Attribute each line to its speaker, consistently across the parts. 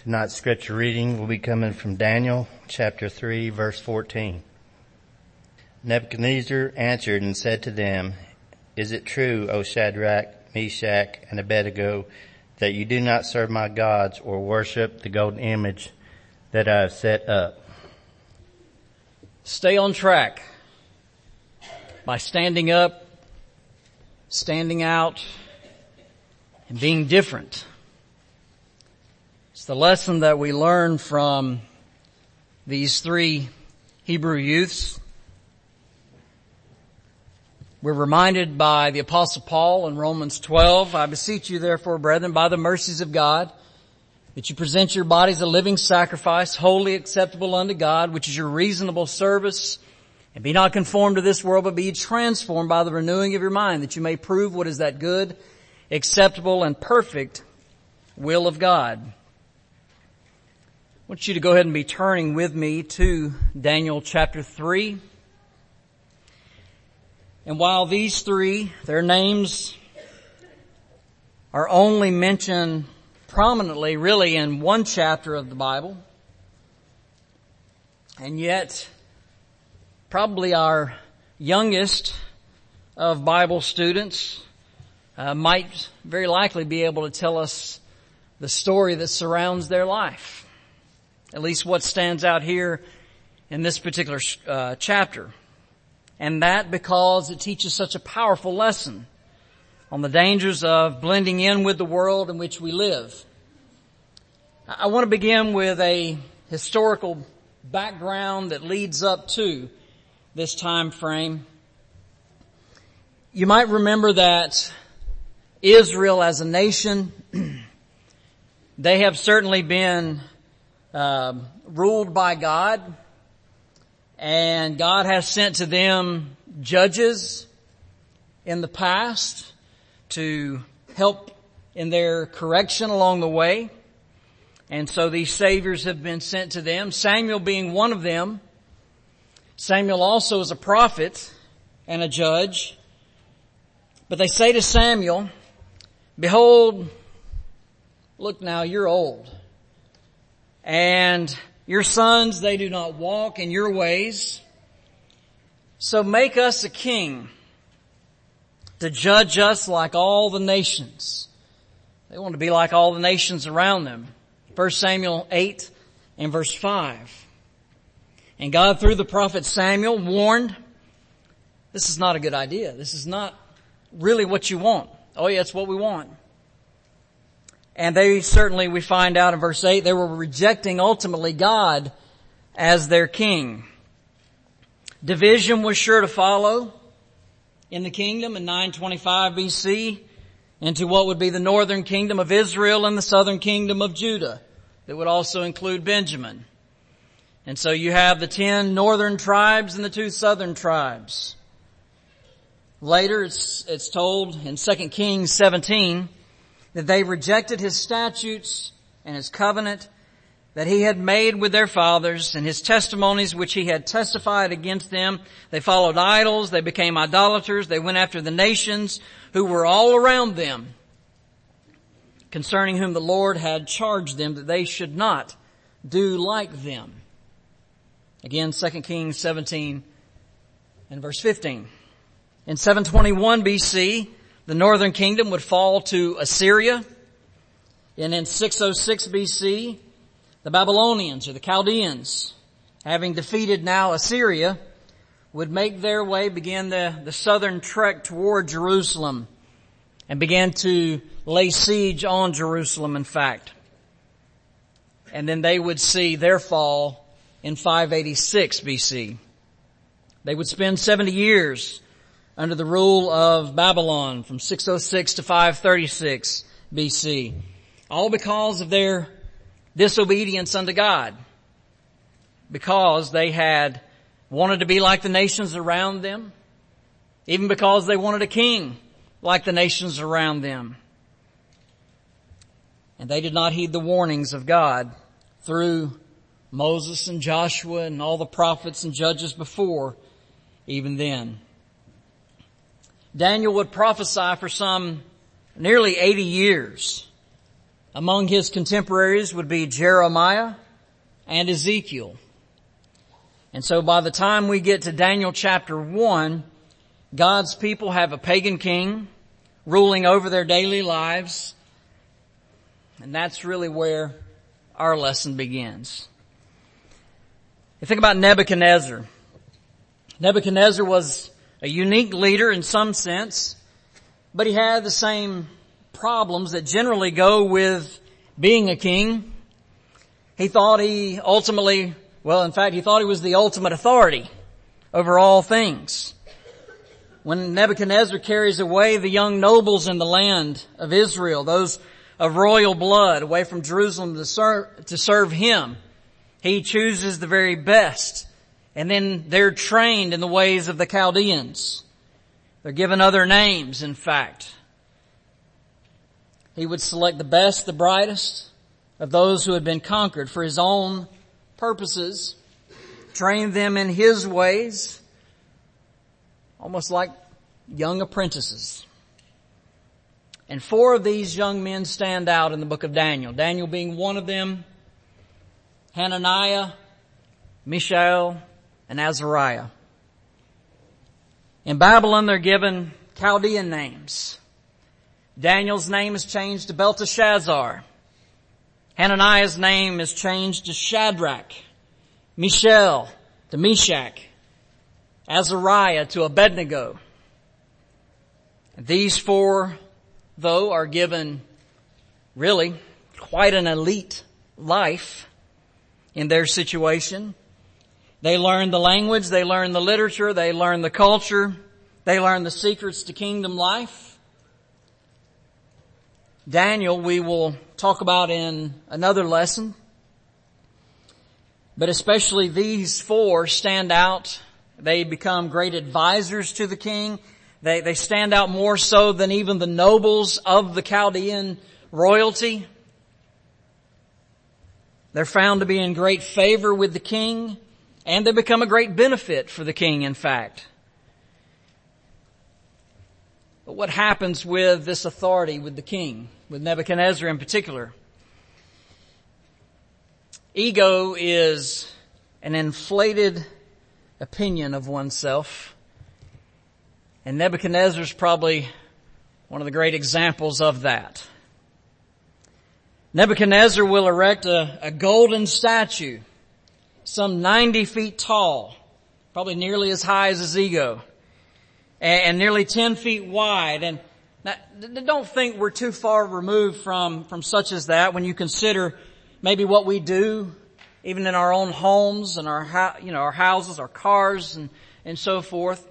Speaker 1: Tonight's scripture reading will be coming from Daniel chapter 3 verse 14. Nebuchadnezzar answered and said to them, "Is it true, O Shadrach, Meshach, and Abednego, that you do not serve my gods or worship the golden image that I have set up?"
Speaker 2: Stay on track by standing up, standing out, and being different. It's the lesson that we learn from these three Hebrew youths. We're reminded by the Apostle Paul in Romans 12, "I beseech you therefore, brethren, by the mercies of God, that you present your bodies a living sacrifice, wholly acceptable unto God, which is your reasonable service. And be not conformed to this world, but be transformed by the renewing of your mind, that you may prove what is that good, acceptable, and perfect will of God." I want you to go ahead and be turning with me to Daniel chapter 3. And while these three, their names are only mentioned prominently really in one chapter of the Bible, and yet probably our youngest of Bible students might very likely be able to tell us the story that surrounds their life. At least what stands out here in this particular chapter. And that because it teaches such a powerful lesson on the dangers of blending in with the world in which we live. I want to begin with a historical background that leads up to this time frame. You might remember that Israel as a nation, they have certainly been ruled by God, and God has sent to them judges in the past to help in their correction along the way. And so these saviors have been sent to them, Samuel being one of them. Samuel also is a prophet and a judge. But they say to Samuel, "Behold, look now, you're old. And your sons, they do not walk in your ways. So make us a king to judge us like all the nations." They want to be like all the nations around them. 1 Samuel 8 and verse 5. And God, through the prophet Samuel, warned, this is not a good idea. This is not really what you want. Oh yeah, it's what we want. And they certainly, we find out in verse 8, they were rejecting ultimately God as their king. Division was sure to follow in the kingdom in 925 BC into what would be the northern kingdom of Israel and the southern kingdom of Judah. That would also include Benjamin. And so you have the 10 northern tribes and the 2 southern tribes. Later it's told in 2 Kings 17 that they rejected his statutes and his covenant that he had made with their fathers and his testimonies which he had testified against them. They followed idols. They became idolaters. They went after the nations who were all around them, concerning whom the Lord had charged them that they should not do like them. Again, 2 Kings 17 and verse 15. In 721 BC, the northern kingdom would fall to Assyria. And in 606 BC, the Babylonians or the Chaldeans, having defeated now Assyria, would make their way, begin the southern trek toward Jerusalem and began to lay siege on Jerusalem, in fact. And then they would see their fall in 586 BC. They would spend 70 years under the rule of Babylon from 606 to 536 BC. All because of their disobedience unto God. Because they had wanted to be like the nations around them. Even because they wanted a king like the nations around them. And they did not heed the warnings of God through Moses and Joshua and all the prophets and judges before even then. Daniel would prophesy for some nearly 80 years Among his contemporaries would be Jeremiah and Ezekiel. And so by the time we get to Daniel chapter 1, God's people have a pagan king ruling over their daily lives. And that's really where our lesson begins. You think about Nebuchadnezzar. Nebuchadnezzar was a unique leader in some sense, but he had the same problems that generally go with being a king. He thought he thought he was the ultimate authority over all things. When Nebuchadnezzar carries away the young nobles in the land of Israel, those of royal blood, away from Jerusalem to serve him, he chooses the very best. And then they're trained in the ways of the Chaldeans. They're given other names, in fact. He would select the best, the brightest of those who had been conquered for his own purposes, train them in his ways, almost like young apprentices. And 4 of these young men stand out in the book of Daniel. Daniel being one of them, Hananiah, Mishael, and Azariah. In Babylon, they're given Chaldean names. Daniel's name is changed to Belteshazzar. Hananiah's name is changed to Shadrach. Mishael to Meshach. Azariah to Abednego. These 4, though, are given really quite an elite life in their situation. They learn the language, they learn the literature, they learn the culture, they learn the secrets to kingdom life. Daniel we will talk about in another lesson. But especially these 4 stand out. They become great advisors to the king. They stand out more so than even the nobles of the Chaldean royalty. They're found to be in great favor with the king, and they become a great benefit for the king, in fact. But what happens with this authority with the king, with Nebuchadnezzar in particular? Ego is an inflated opinion of oneself. And Nebuchadnezzar's probably one of the great examples of that. Nebuchadnezzar will erect a golden statue, some 90 feet tall, probably nearly as high as his ego, and nearly 10 feet wide. And now, don't think we're too far removed from such as that when you consider maybe what we do, even in our own homes and our houses, our cars, and so forth.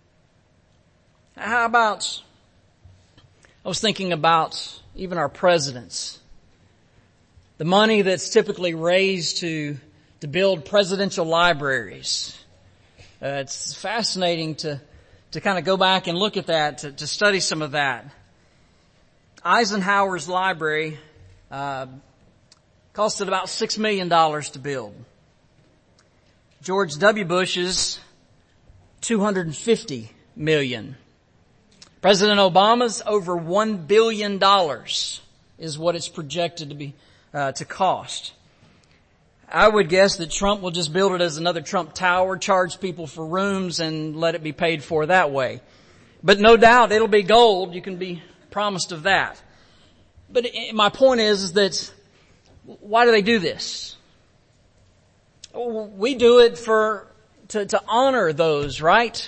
Speaker 2: How about, I was thinking about even our presidents. The money that's typically raised to build presidential libraries. It's fascinating to kind of go back and look at that, to study some of that. Eisenhower's library costed about $6 million to build. George W. Bush's $250 million. President Obama's over $1 billion is what it's projected to be to cost. I would guess that Trump will just build it as another Trump Tower, charge people for rooms, and let it be paid for that way. But no doubt it'll be gold. You can be promised of that. But my point is that why do they do this? We do it to honor those, right?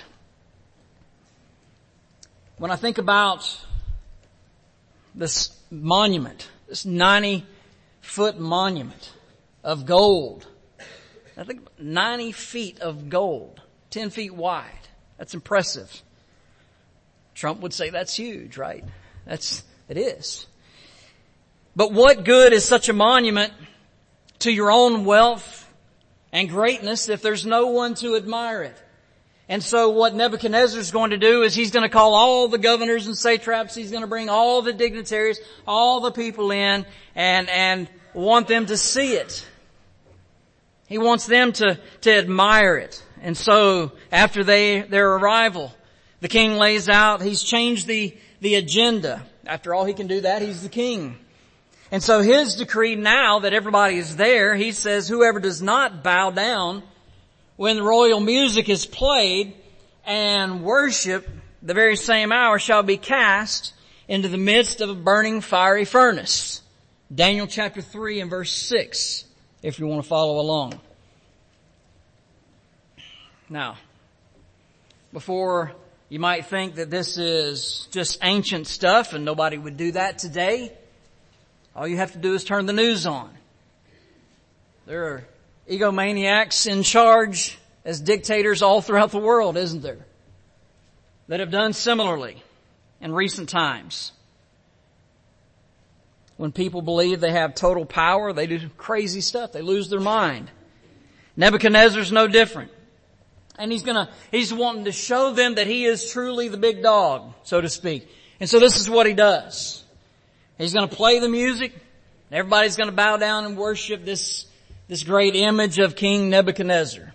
Speaker 2: When I think about this monument, this 90-foot monument of gold, I think 90 feet of gold, 10 feet wide. That's impressive. Trump would say that's huge, right? It is. But what good is such a monument to your own wealth and greatness if there's no one to admire it? And so what Nebuchadnezzar is going to do is he's going to call all the governors and satraps. He's going to bring all the dignitaries, all the people in, and want them to see it. He wants them to admire it. And so after their arrival, the king lays out, he's changed the agenda. After all, he can do that. He's the king. And so his decree now that everybody is there, he says whoever does not bow down when the royal music is played and worship the very same hour shall be cast into the midst of a burning fiery furnace. Daniel chapter 3 and verse 6, if you want to follow along. Now, before you might think that this is just ancient stuff and nobody would do that today, all you have to do is turn the news on. There are egomaniacs in charge as dictators all throughout the world, isn't there? That have done similarly in recent times. When people believe they have total power, they do crazy stuff. They lose their mind. Nebuchadnezzar's no different. And he's wanting to show them that he is truly the big dog, so to speak. And so this is what he does. He's going to play the music. Everybody's going to bow down and worship this great image of King Nebuchadnezzar.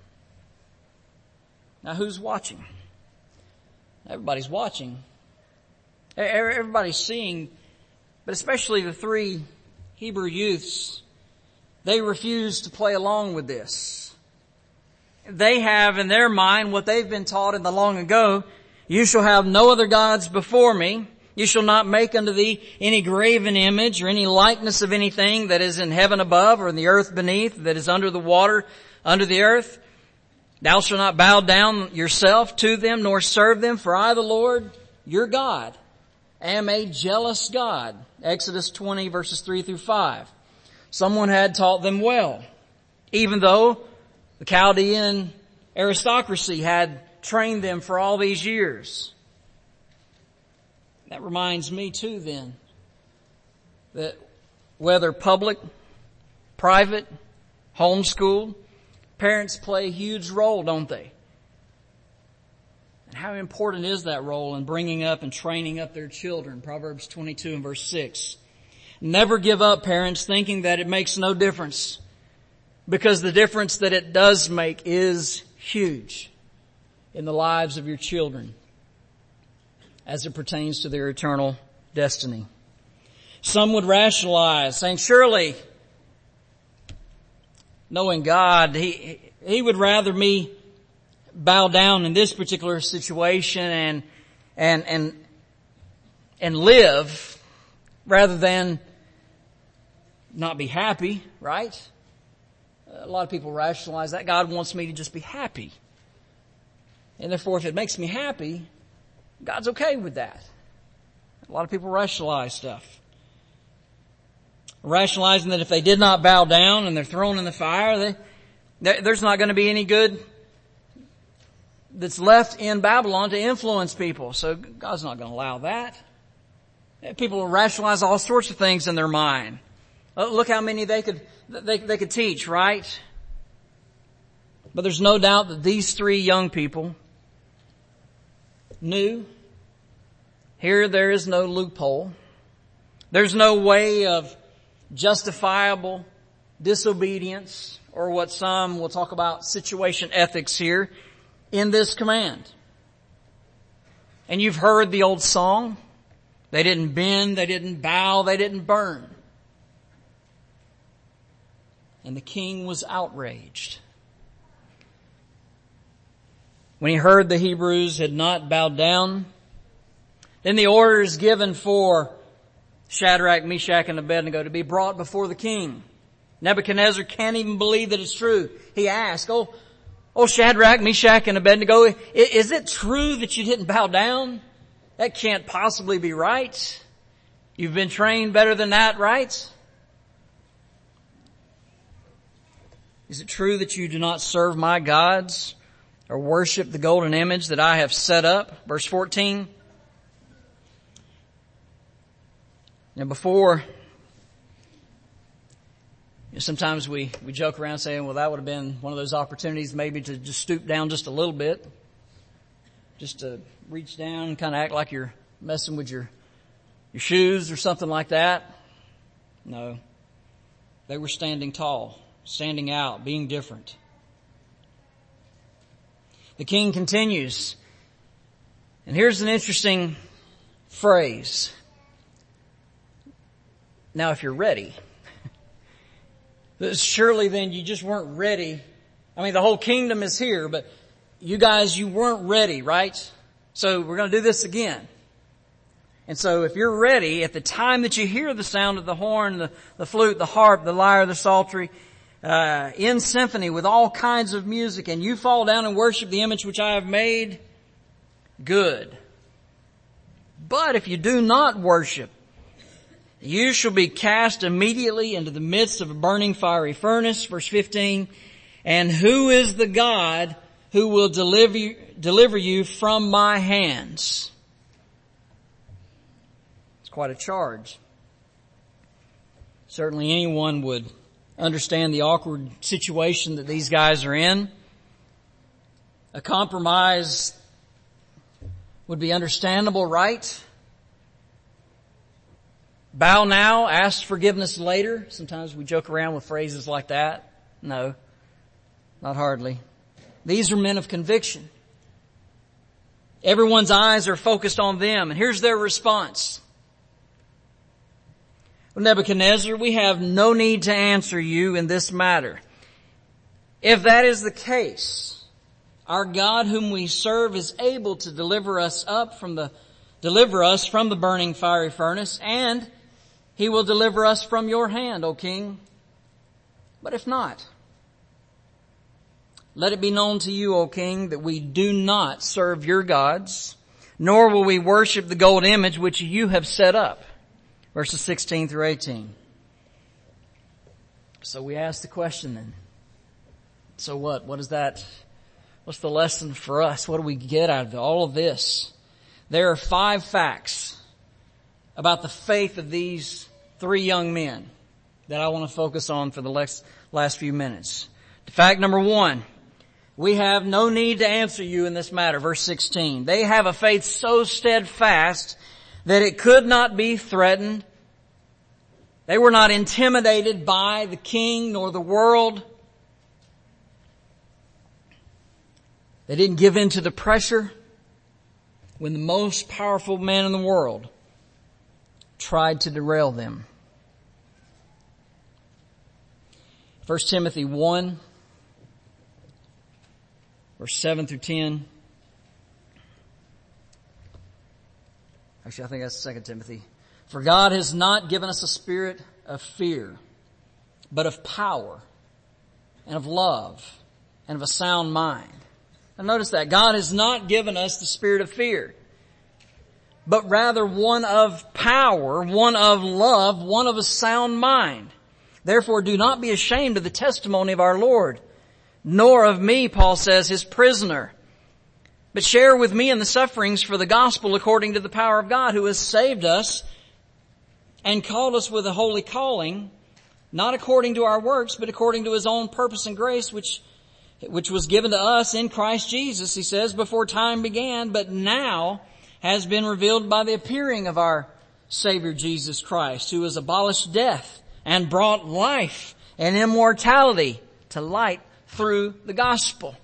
Speaker 2: Now who's watching? Everybody's watching. Everybody's seeing, but especially the 3 Hebrew youths, they refuse to play along with this. They have in their mind what they've been taught in the long ago. You shall have no other gods before me. You shall not make unto thee any graven image or any likeness of anything that is in heaven above or in the earth beneath, that is under the water, under the earth. Thou shalt not bow down yourself to them nor serve them, for I, the Lord, your God, am a jealous God. Exodus 20 verses 3 through 5. Someone had taught them well, even though the Chaldean aristocracy had trained them for all these years. That reminds me too then that whether public, private, homeschool, parents play a huge role, don't they? And how important is that role in bringing up and training up their children? Proverbs 22 and verse 6. Never give up, parents, thinking that it makes no difference, because the difference that it does make is huge in the lives of your children as it pertains to their eternal destiny. Some would rationalize, saying, surely, knowing God, He would rather me bow down in this particular situation and live rather than not be happy, right? A lot of people rationalize that. God wants me to just be happy. And therefore, if it makes me happy, God's okay with that. A lot of people rationalize stuff. Rationalizing that if they did not bow down and they're thrown in the fire, there's not going to be any good that's left in Babylon to influence people. So God's not going to allow that. People will rationalize all sorts of things in their mind. Look how many they could teach, right? But there's no doubt that these 3 young people knew here there is no loophole. There's no way of justifiable disobedience, or what some will talk about situation ethics here, in this command. And you've heard the old song. They didn't bend, they didn't bow, they didn't burn. And the king was outraged when he heard the Hebrews had not bowed down. Then the order is given for Shadrach, Meshach, and Abednego to be brought before the king. Nebuchadnezzar can't even believe that it's true. He asks, Oh Shadrach, Meshach, and Abednego, is it true that you didn't bow down? That can't possibly be right. You've been trained better than that, right? Is it true that you do not serve my gods or worship the golden image that I have set up? Verse 14. Now before, sometimes we joke around saying, well, that would have been one of those opportunities maybe to just stoop down just a little bit. Just to reach down and kind of act like you're messing with your shoes or something like that. No. They were standing tall, standing out, being different. The king continues. And here's an interesting phrase. Now, if you're ready, surely then you just weren't ready. I mean, the whole kingdom is here, but you guys, you weren't ready, right? So we're going to do this again. And so if you're ready, at the time that you hear the sound of the horn, the flute, the harp, the lyre, the psaltery, in symphony with all kinds of music, and you fall down and worship the image which I have made, good. But if you do not worship, you shall be cast immediately into the midst of a burning fiery furnace. Verse 15. And who is the God who will deliver you from my hands? It's quite a charge. Certainly anyone would understand the awkward situation that these guys are in. A compromise would be understandable, right? Bow now, ask forgiveness later. Sometimes we joke around with phrases like that. No, not hardly. These are men of conviction. Everyone's eyes are focused on them, and here's their response. Well, Nebuchadnezzar, we have no need to answer you in this matter. If that is the case, our God whom we serve is able to deliver us from the burning fiery furnace, and He will deliver us from your hand, O king. But if not, let it be known to you, O king, that we do not serve your gods, nor will we worship the gold image which you have set up. Verses 16 through 18. So we ask the question then. So what? What is that? What's the lesson for us? What do we get out of all of this? There are 5 facts about the faith of these 3 young men that I want to focus on for the last few minutes. Fact number 1, we have no need to answer you in this matter. Verse 16. They have a faith so steadfast that it could not be threatened. They were not intimidated by the king nor the world. They didn't give in to the pressure when the most powerful man in the world tried to derail them. 1 Timothy 1, verse 7 through 10. Actually, I think that's 2 Timothy. For God has not given us a spirit of fear, but of power and of love and of a sound mind. Now notice that. God has not given us the spirit of fear, but rather one of power, one of love, one of a sound mind. Therefore do not be ashamed of the testimony of our Lord, nor of me, Paul says, his prisoner, but share with me in the sufferings for the gospel according to the power of God, who has saved us and called us with a holy calling, not according to our works, but according to his own purpose and grace, which was given to us in Christ Jesus, he says, before time began, but now has been revealed by the appearing of our Savior Jesus Christ, who has abolished death and brought life and immortality to light through the gospel.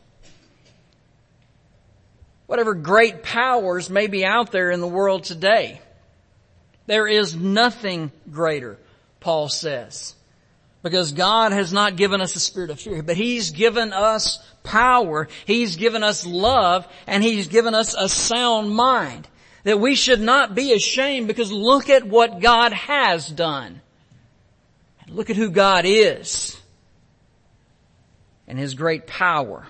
Speaker 2: Whatever great powers may be out there in the world today, there is nothing greater, Paul says. Because God has not given us a spirit of fear, but He's given us power, He's given us love, and He's given us a sound mind. That we should not be ashamed, because look at what God has done. And look at who God is. And His great power.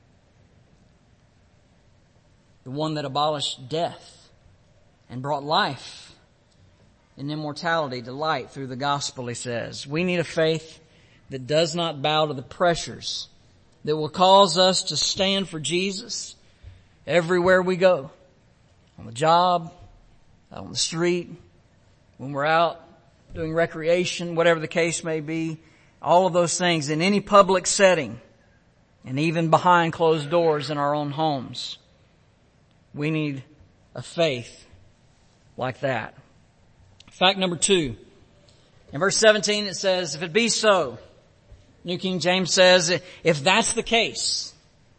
Speaker 2: The one that abolished death and brought life and immortality to light through the gospel, he says. We need a faith that does not bow to the pressures, that will cause us to stand for Jesus everywhere we go. On the job, on the street, when we're out doing recreation, whatever the case may be, all of those things in any public setting, and even behind closed doors in our own homes. We need a faith like that. Fact number 2. In verse 17 it says, if it be so, New King James says, if that's the case,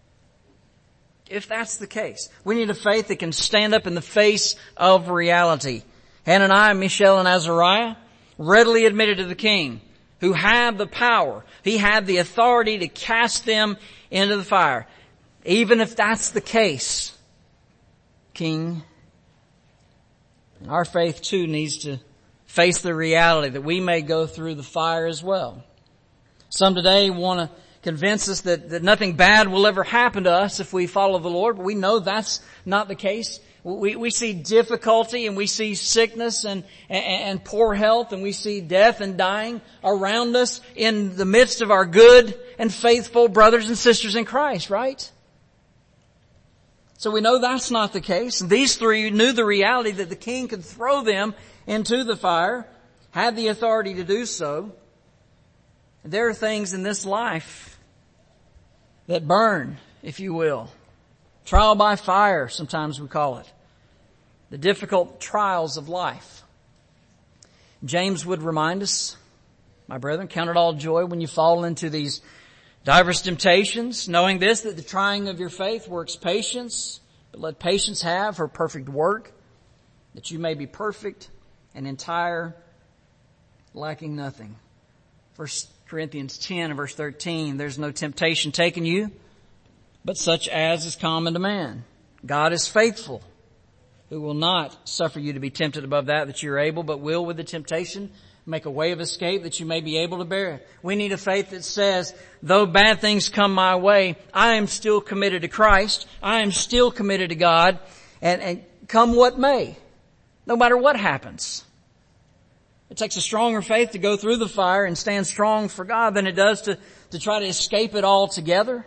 Speaker 2: we need a faith that can stand up in the face of reality. Hananiah, Mishael, and Azariah readily admitted to the king, who had the power. He had the authority to cast them into the fire. Even if that's the case, King, our faith too needs to face the reality that we may go through the fire as well. Some today want to convince us that nothing bad will ever happen to us if we follow the Lord, but we know that's not the case. We see difficulty and we see sickness and poor health and we see death and dying around us in the midst of our good and faithful brothers and sisters in Christ, right? So we know that's not the case. And these three knew the reality that the king could throw them into the fire, had the authority to do so. There are things in this life that burn, if you will. Trial by fire, sometimes we call it. The difficult trials of life. James would remind us, my brethren, count it all joy when you fall into these diverse temptations, knowing this, that the trying of your faith works patience, but let patience have her perfect work, that you may be perfect and entire, lacking nothing. 1 Corinthians 10 and verse 13, there's no temptation taken you, but such as is common to man. God is faithful, who will not suffer you to be tempted above that you are able, but will with the temptation make a way of escape that you may be able to bear it. We need a faith that says, though bad things come my way, I am still committed to Christ. I am still committed to God, and come what may, no matter what happens. It takes a stronger faith to go through the fire and stand strong for God than it does to try to escape it altogether.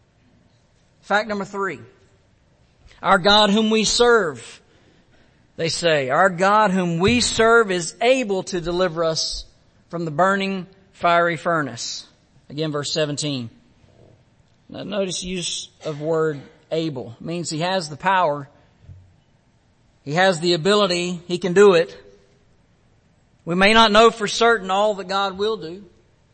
Speaker 2: Fact number 3. Our God whom we serve, they say, our God whom we serve is able to deliver us from the burning fiery furnace. Again, verse 17. Now notice use of word able. It means he has the power. He has the ability. He can do it. We may not know for certain all that God will do,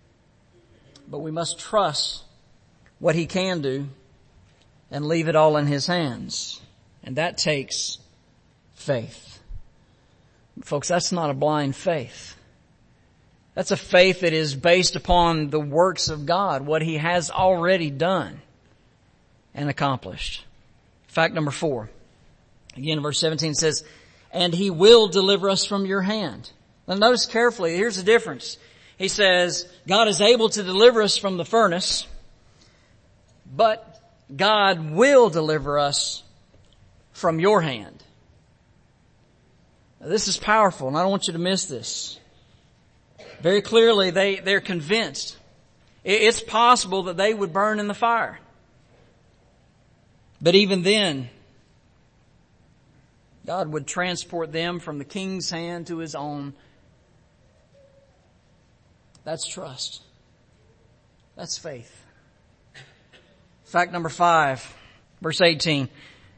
Speaker 2: but we must trust what he can do and leave it all in his hands. And that takes faith. Folks, that's not a blind faith. That's a faith that is based upon the works of God, what he has already done and accomplished. Fact number 4. Again, verse 17 says, and he will deliver us from your hand. Now notice carefully, here's the difference. He says, God is able to deliver us from the furnace, but God will deliver us from your hand. Now, this is powerful, and I don't want you to miss this. Very clearly, they're convinced it's possible that they would burn in the fire. But even then, God would transport them from the king's hand to his own. That's trust. That's faith. Fact number 5, verse 18.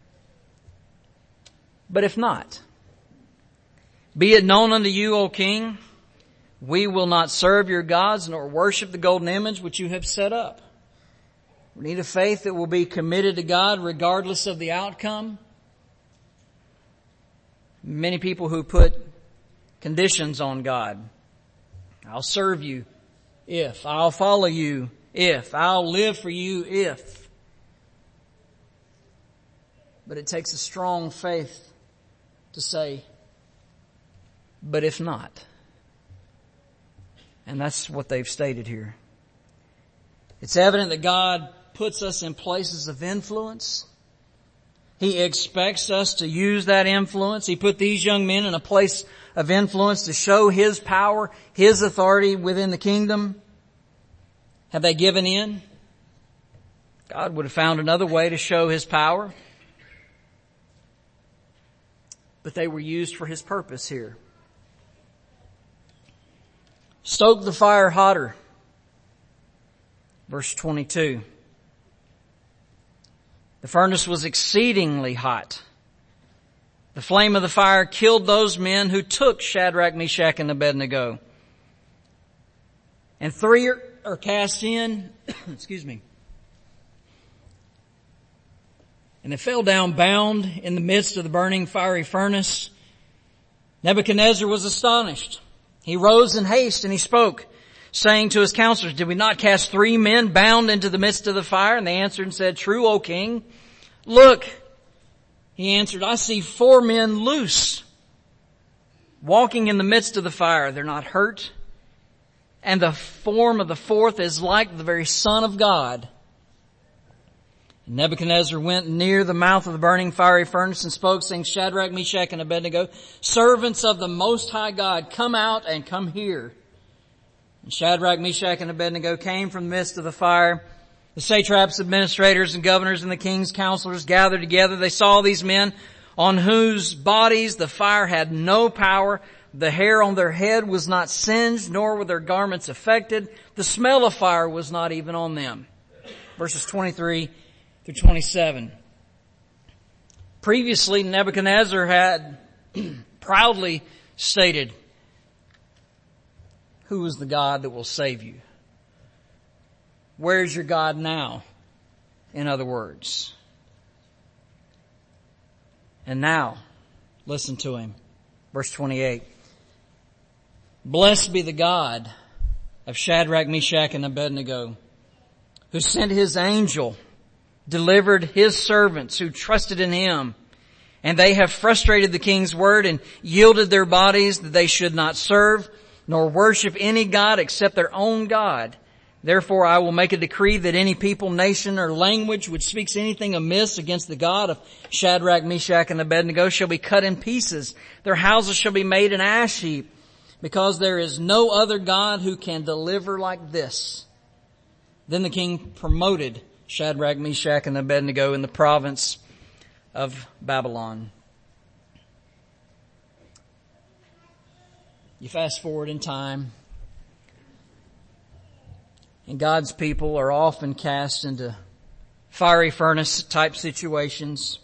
Speaker 2: But if not, be it known unto you, O king, we will not serve your gods nor worship the golden image which you have set up. We need a faith that will be committed to God regardless of the outcome. Many people who put conditions on God. I'll serve you if. I'll follow you if. I'll live for you if. But it takes a strong faith to say, but if not. And that's what they've stated here. It's evident that God puts us in places of influence. He expects us to use that influence. He put these young men in a place of influence to show his power, his authority within the kingdom. Have they given in? God would have found another way to show his power. But they were used for his purpose here. Stoke the fire hotter. Verse 22. The furnace was exceedingly hot. The flame of the fire killed those men who took Shadrach, Meshach, and Abednego. And 3 are cast in, excuse me. And they fell down bound in the midst of the burning fiery furnace. Nebuchadnezzar was astonished, He rose in haste and he spoke, saying to his counselors, did we not cast 3 men bound into the midst of the fire? And they answered and said, true, O king. Look, he answered, I see 4 men loose, walking in the midst of the fire. They're not hurt. And the form of the 4th is like the very Son of God. And Nebuchadnezzar went near the mouth of the burning fiery furnace and spoke, saying, Shadrach, Meshach, and Abednego, servants of the Most High God, come out and come here. And Shadrach, Meshach, and Abednego came from the midst of the fire. The satraps, administrators, and governors, and the king's counselors gathered together. They saw these men on whose bodies the fire had no power. The hair on their head was not singed, nor were their garments affected. The smell of fire was not even on them. Verses 23 through 27. Previously, Nebuchadnezzar had proudly stated, who is the God that will save you? Where's your God now? In other words. And now, listen to him. Verse 28. Blessed be the God of Shadrach, Meshach, and Abednego, who sent his angel, delivered his servants who trusted in him, and they have frustrated the king's word and yielded their bodies that they should not serve, nor worship any God except their own God. Therefore I will make a decree that any people, nation, or language which speaks anything amiss against the God of Shadrach, Meshach, and Abednego shall be cut in pieces. Their houses shall be made an ash heap, because there is no other God who can deliver like this. Then the king promoted Shadrach, Meshach, and Abednego in the province of Babylon. You fast forward in time, and God's people are often cast into fiery furnace type situations.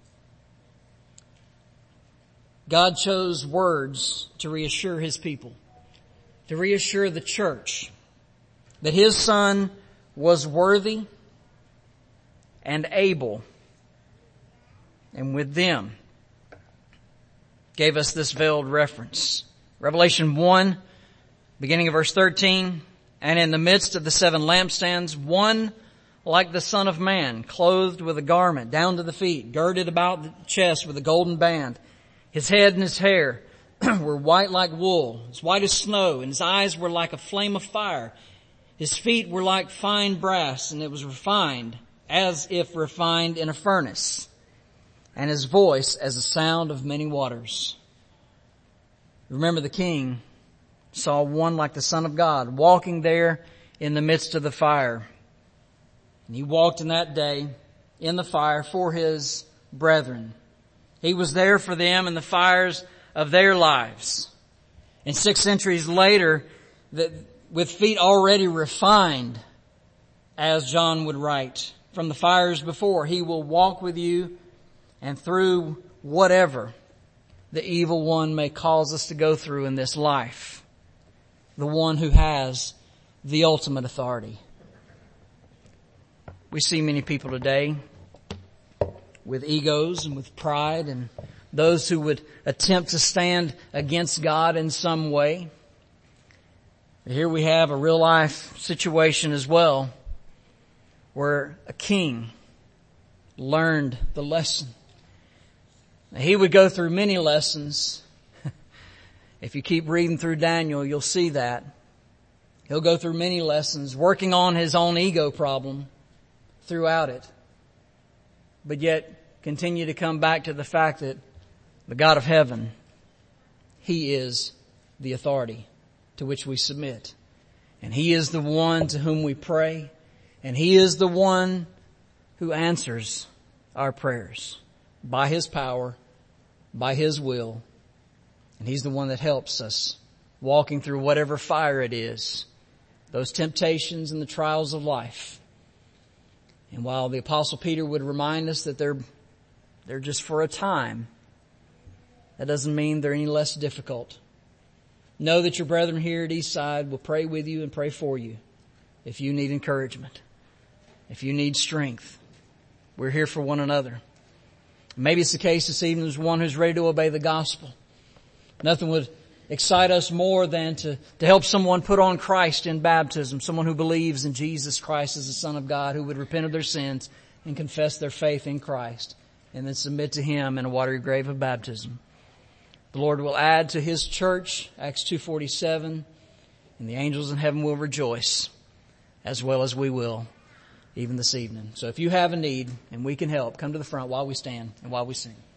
Speaker 2: God chose words to reassure his people, to reassure the church that his son was worthy and able, and with them gave us this veiled reference. Revelation 1, beginning of verse 13, and in the midst of the 7 lampstands, one like the Son of Man, clothed with a garment down to the feet, girded about the chest with a golden band. His head and his hair were white like wool, as white as snow, and his eyes were like a flame of fire. His feet were like fine brass, and it was refined, as if refined in a furnace, and his voice as the sound of many waters. Remember, the king saw one like the Son of God walking there in the midst of the fire. And he walked in that day in the fire for his brethren. He was there for them in the fires of their lives. And 6 centuries later, with feet already refined, as John would write, from the fires before, he will walk with you and through whatever the evil one may cause us to go through in this life. The one who has the ultimate authority. We see many people today with egos and with pride, and those who would attempt to stand against God in some way. Here we have a real life situation as well, where a king learned the lesson. Now, he would go through many lessons. If you keep reading through Daniel, you'll see that. He'll go through many lessons, working on his own ego problem throughout it. But yet continue to come back to the fact that the God of heaven, He is the authority to which we submit. And He is the one to whom we pray. And He is the one who answers our prayers by His power, by His will. And He's the one that helps us walking through whatever fire it is, those temptations and the trials of life. And while the Apostle Peter would remind us that they're just for a time, that doesn't mean they're any less difficult. Know that your brethren here at Eastside will pray with you and pray for you if you need encouragement, if you need strength. We're here for one another. Maybe it's the case this evening there's one who's ready to obey the gospel. Nothing would excite us more than to help someone put on Christ in baptism, someone who believes in Jesus Christ as the Son of God, who would repent of their sins and confess their faith in Christ, and then submit to Him in a watery grave of baptism. The Lord will add to His church, Acts 2:47, and the angels in heaven will rejoice, as well as we will, even this evening. So if you have a need and we can help, come to the front while we stand and while we sing.